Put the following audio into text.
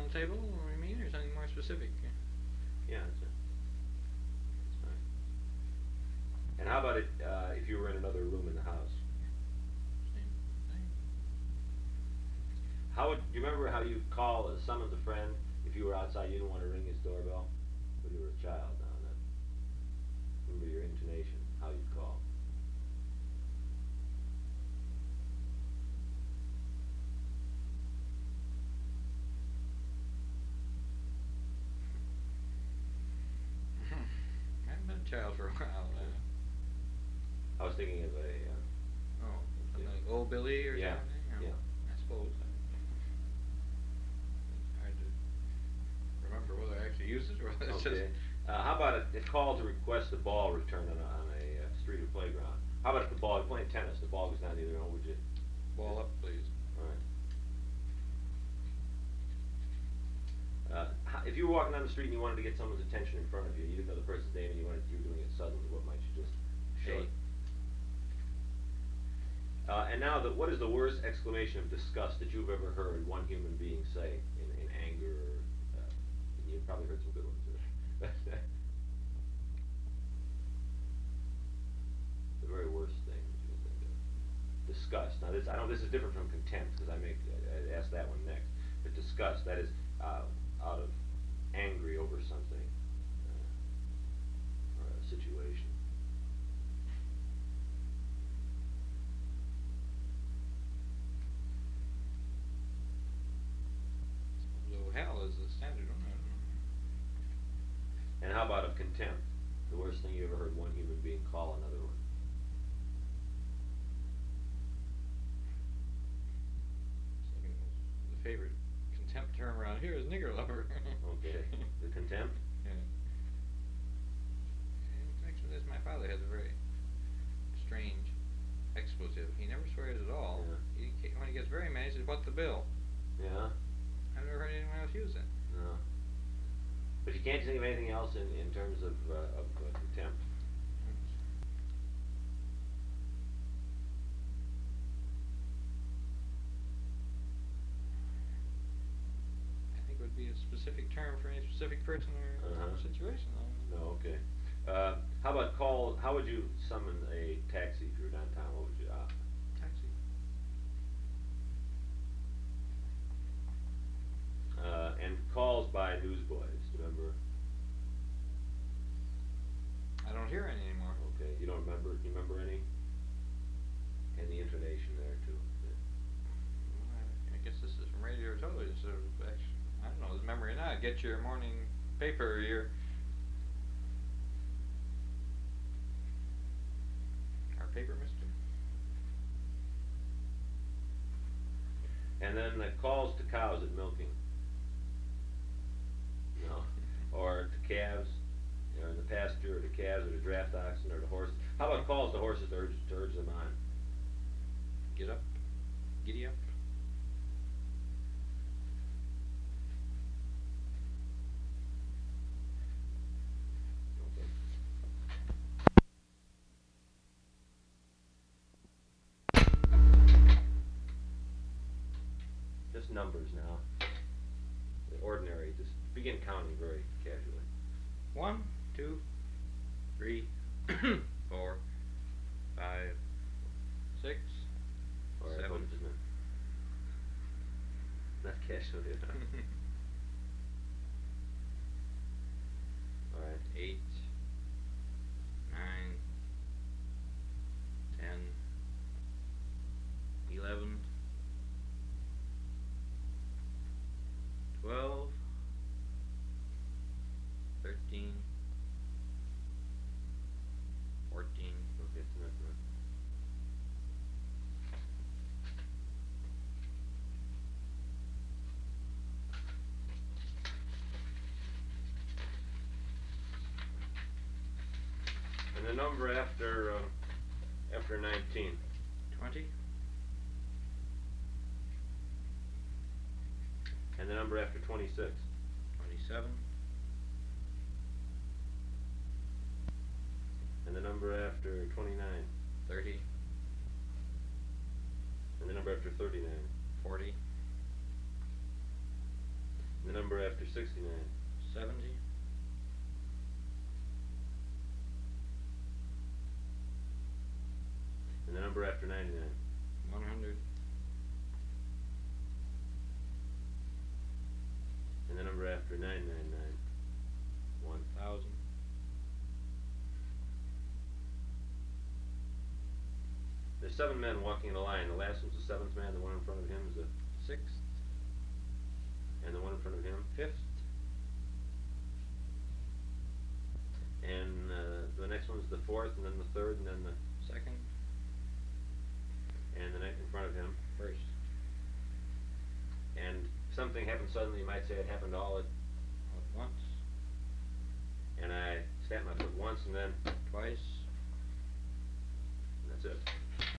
the table, or you mean, or something more specific? Yeah, that's it. That's fine. And how about it, if you were in another room in the house? Same thing. How would, do you remember how you call, summons a friend if you were outside, you didn't want to ring his doorbell? When you were a child, now that. Remember your intonation, how you'd call. I haven't been a child for a while. I was thinking of a, Oh, something like Old Billy or Yeah, something? yeah. I suppose. It's hard to remember whether I actually use it or whether it's Okay. just. How about a call to request the ball returned on a street or playground? How about if the ball, you're playing tennis, the ball goes down to the other end, would you? Ball up, please. Alright. If you were walking down the street and you wanted to get someone's attention in front of you, you didn't know the person's name and you were doing it suddenly, what might you just show Hey. it? And now, what is the worst exclamation of disgust that you've ever heard one human being say in anger or, you've probably heard some good ones too. The very worst thing that you can think of. Disgust. Now this is different from contempt, because I ask that one next. But disgust, that is out of angry over something or a situation. So hell is the standard one. And how about of contempt? The worst thing you ever heard one human being call another one. The favorite contempt term around here is nigger lover. Okay. The contempt? Yeah. In connection with this, my father has a very strange expletive. He never swears at all. Yeah. When he gets very mad, he says, "What's the bill?" Yeah. I've never heard anyone else use it. No. But you can't think of anything else in terms of contempt. I think it would be a specific term for any specific person or situation. No, okay. How about how would you summon a taxi if you were downtown? What would you, Taxi. and calls by newsboys, do you remember? I don't hear any anymore. Okay, you don't remember, do you remember any? And the intonation there too. I guess this is from radio or television, so actually, I don't know, is memory or not. Get your morning paper or your our paper, mister. And then the calls to cows at milking. No. Or to calves, you know, in the pasture, or to calves, or to draft oxen, or to horses. How about calls to horses to urge them on? Get up. Giddy up. Okay. Just numbers now. The ordinary, just begin counting very casually. 1, 2, 3, 4, 5, 6, Or 7. Not casually. Alright. 8, 9, 10, 11, 12, 13, 14. Okay, it's enough now. And the number after 19. 20. And the number after 26. 27. And the number after 29. 30. And the number after 39. 40. The number after 69. 70. And the number after 99. 100. And the number after 999. 1000. There's 7 men walking in a line. The last one's the 7th man. The one in front of him is the 6th. and the one in front of him. 5th. And the next one's the 4th, and then the 3rd, and then the 2nd. and the next in front of him. 1st. And something happened suddenly. You might say it happened all at Once. and I stamped my foot once, and then Twice. that's it.